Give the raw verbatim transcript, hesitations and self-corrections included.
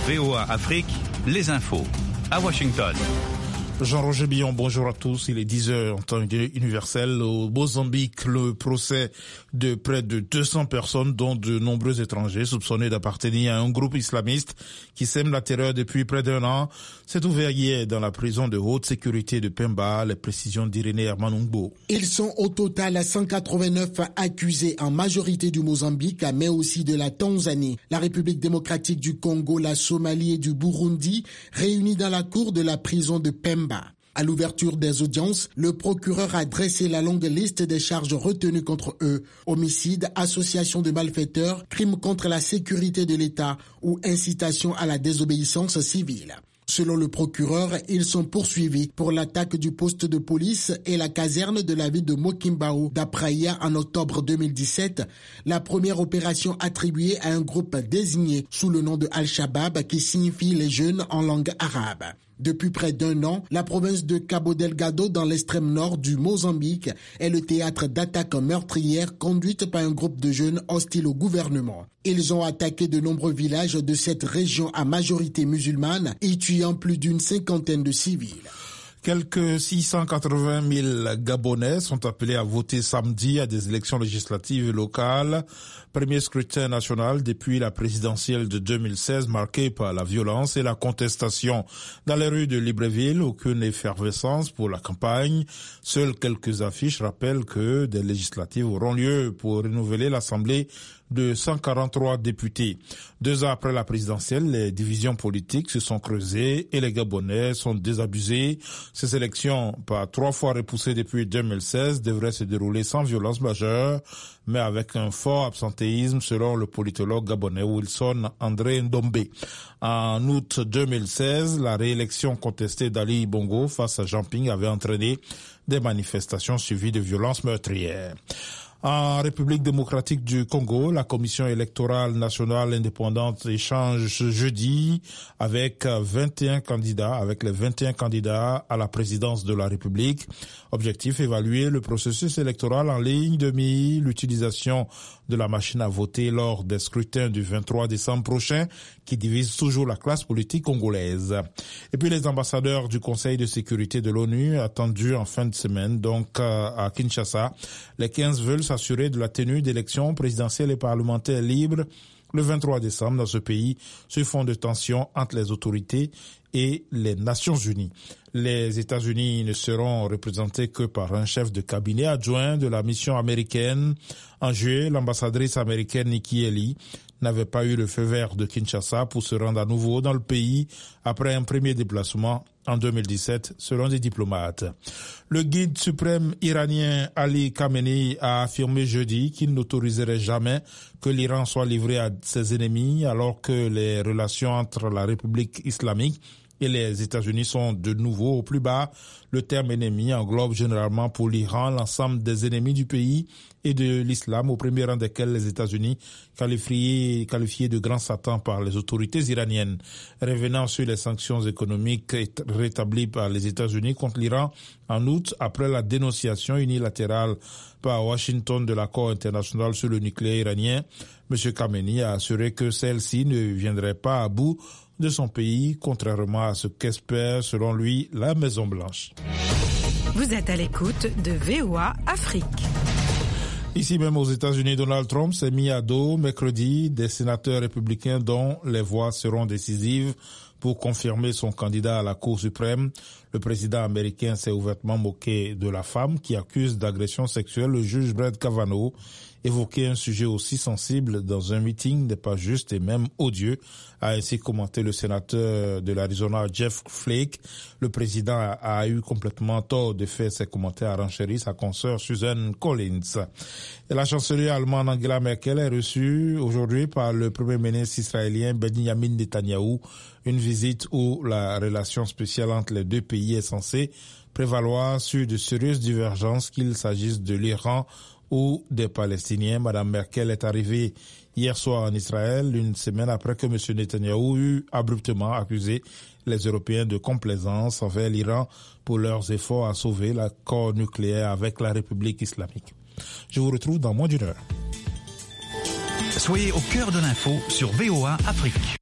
V O A Afrique, les infos. À Washington. Jean-Roger Billon, bonjour à tous. Il est dix heures en temps universel. Au Mozambique, le procès de près de deux cents personnes, dont de nombreux étrangers soupçonnés d'appartenir à un groupe islamiste qui sème la terreur depuis près d'un an, s'est ouvert hier dans la prison de haute sécurité de Pemba. Les précisions d'Irénée Hermanungbo. Ils sont au total cent quatre-vingt-neuf accusés, en majorité du Mozambique, mais aussi de la Tanzanie, la République démocratique du Congo, la Somalie et du Burundi, réunis dans la cour de la prison de Pemba. À l'ouverture des audiences, le procureur a dressé la longue liste des charges retenues contre eux. Homicide, association de malfaiteurs, crime contre la sécurité de l'État ou incitation à la désobéissance civile. Selon le procureur, ils sont poursuivis pour l'attaque du poste de police et la caserne de la ville de Mokimbao d'Apraia en octobre deux mille dix-sept, la première opération attribuée à un groupe désigné sous le nom de Al-Shabaab qui signifie les jeunes en langue arabe. Depuis près d'un an, la province de Cabo Delgado, dans l'extrême nord du Mozambique, est le théâtre d'attaques meurtrières conduites par un groupe de jeunes hostiles au gouvernement. Ils ont attaqué de nombreux villages de cette région à majorité musulmane, y tuant plus d'une cinquantaine de civils. Quelques six cent quatre-vingt mille Gabonais sont appelés à voter samedi à des élections législatives et locales. Premier scrutin national depuis la présidentielle de deux mille seize marqué par la violence et la contestation. Dans les rues de Libreville, aucune effervescence pour la campagne. Seules quelques affiches rappellent que des législatives auront lieu pour renouveler l'Assemblée de cent quarante-trois députés. Deux ans après la présidentielle, les divisions politiques se sont creusées et les Gabonais sont désabusés. Ces élections, par trois fois repoussées depuis deux mille seize, devraient se dérouler sans violence majeure, mais avec un fort absentéisme selon le politologue gabonais Wilson André Ndombe. En août deux mille seize, la réélection contestée d'Ali Bongo face à Jean Ping avait entraîné des manifestations suivies de violences meurtrières. En République démocratique du Congo, la commission électorale nationale indépendante échange ce jeudi avec vingt et un candidats, avec les vingt et un candidats à la présidence de la République. Objectif, évaluer le processus électoral en ligne de mire l'utilisation de la machine à voter lors des scrutins du vingt-trois décembre prochain qui divise toujours la classe politique congolaise. Et puis les ambassadeurs du Conseil de sécurité de l'ONU attendus en fin de semaine, donc à Kinshasa, les quinze veulent s'assurer de la tenue d'élections présidentielles et parlementaires libres le vingt-trois décembre dans ce pays sur fond de tensions entre les autorités et les Nations Unies. Les États-Unis ne seront représentés que par un chef de cabinet adjoint de la mission américaine. En juillet, l'ambassadrice américaine Nikki Haley n'avait pas eu le feu vert de Kinshasa pour se rendre à nouveau dans le pays après un premier déplacement en deux mille dix-sept, selon des diplomates. Le guide suprême iranien Ali Khamenei a affirmé jeudi qu'il n'autoriserait jamais que l'Iran soit livré à ses ennemis alors que les relations entre la République islamique et les États-Unis sont de nouveau au plus bas. Le terme ennemi englobe généralement pour l'Iran l'ensemble des ennemis du pays et de l'islam, au premier rang desquels les États-Unis, qualifiés, qualifiés de grands satans par les autorités iraniennes. Revenant sur les sanctions économiques rétablies par les États-Unis contre l'Iran en août, après la dénonciation unilatérale par Washington de l'accord international sur le nucléaire iranien, M. Khamenei a assuré que celle-ci ne viendrait pas à bout de son pays, contrairement à ce qu'espère, selon lui, la Maison-Blanche. Vous êtes à l'écoute de V O A Afrique. Ici même aux États-Unis, Donald Trump s'est mis à dos mercredi des sénateurs républicains dont les voix seront décisives pour confirmer son candidat à la Cour suprême. Le président américain s'est ouvertement moqué de la femme qui accuse d'agression sexuelle le juge Brett Kavanaugh. Évoquer un sujet aussi sensible dans un meeting n'est pas juste et même odieux, a ainsi commenté le sénateur de l'Arizona Jeff Flake. Le président a, a eu complètement tort de faire ses commentaires à renchérir sa consoeur Susan Collins. Et la chancelière allemande Angela Merkel est reçue aujourd'hui par le premier ministre israélien Benjamin Netanyahou, une visite où la relation spéciale entre les deux pays est censée prévaloir sur de sérieuses divergences, qu'il s'agisse de l'Iran ou des Palestiniens. Madame Merkel est arrivée hier soir en Israël, une semaine après que M. Netanyahou eut abruptement accusé les Européens de complaisance envers l'Iran pour leurs efforts à sauver l'accord nucléaire avec la République islamique. Je vous retrouve dans moins d'une heure. Soyez au cœur de l'info sur V O A Afrique.